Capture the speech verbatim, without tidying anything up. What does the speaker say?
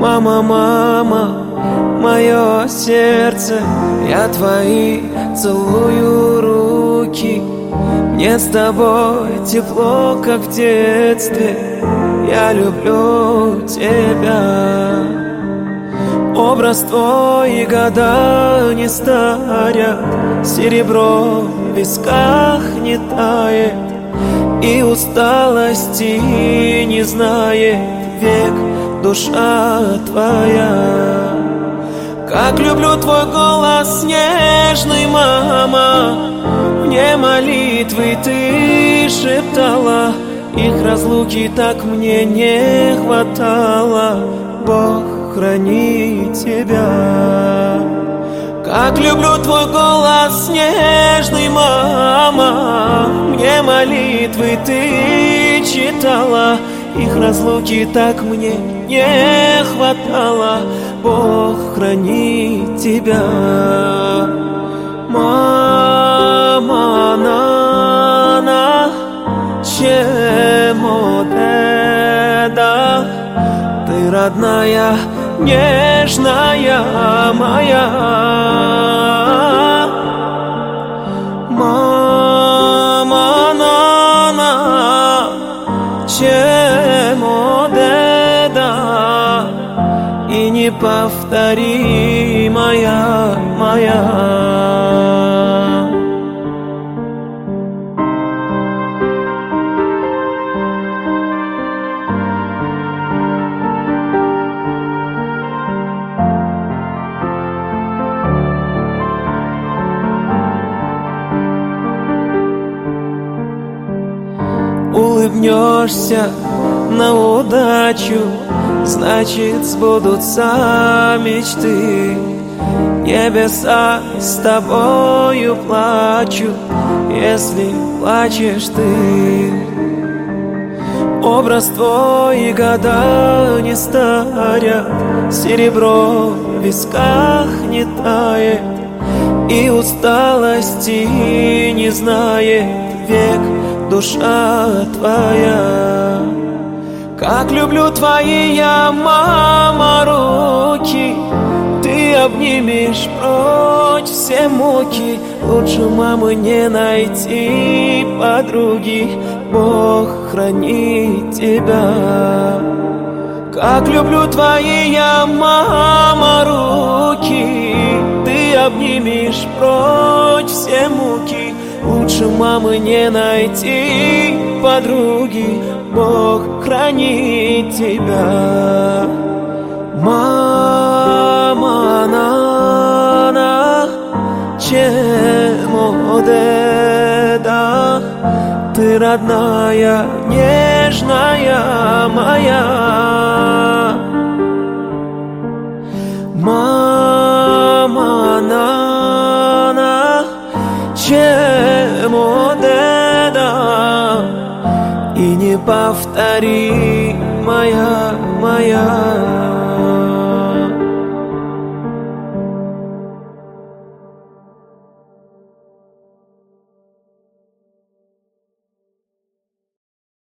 Мама, мама, мое сердце, я твои целую руки. Мне с тобой тепло, как в детстве, я люблю тебя. Образ твой года не старят, серебро в висках не тает, и усталости не знает век душа твоя. Как люблю твой голос нежный, мама, мне молитвы ты шептала, их разлуки так мне не хватало. Бог храни тебя. Как люблю твой голос нежный, мама, мне молитвы ты читала, их разлуки так мне не хватало. Бог храни тебя. Мама, нана, чему да, ты родная, нежная моя. Мама, нана, чему да, и неповторимая моя. Улыбнешься на удачу, значит сбудутся мечты. Небеса с тобою плачут, если плачешь ты. Образ твой года не старят, серебро в висках не тает, и усталости не знает век душа твоя. Как люблю твои я, мама, руки, ты обнимешь прочь все муки. Лучше мамы не найти подруги. Бог храни тебя. Как люблю твои я, мама, руки, ты обнимешь прочь все муки. Лучше мамы не найти подруги. Бог храни тебя. Мама, нана, чему да, ты родная, нежная моя. Мама, нана, чему да, и неповторимая моя.